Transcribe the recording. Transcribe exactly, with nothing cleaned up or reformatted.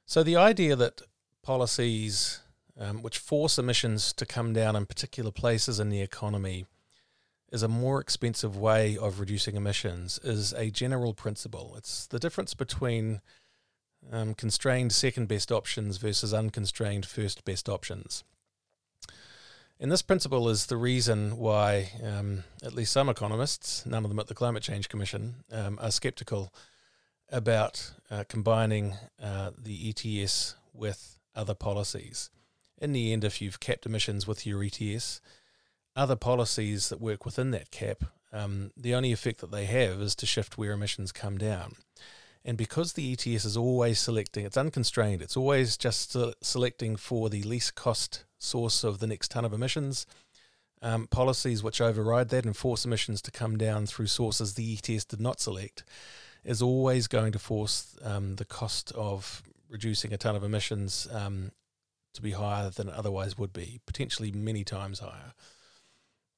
So the idea that policies um, which force emissions to come down in particular places in the economy is a more expensive way of reducing emissions is a general principle. It's the difference between um, constrained second best options versus unconstrained first best options. And this principle is the reason why um, at least some economists, none of them at the Climate Change Commission, um, are sceptical about uh, combining uh, the E T S with other policies. In the end, if you've capped emissions with your E T S, other policies that work within that cap, um, the only effect that they have is to shift where emissions come down. And because the E T S is always selecting, it's unconstrained, it's always just uh, selecting for the least cost source of the next ton of emissions, um, policies which override that and force emissions to come down through sources the E T S did not select is always going to force um, the cost of reducing a ton of emissions um, to be higher than it otherwise would be, potentially many times higher.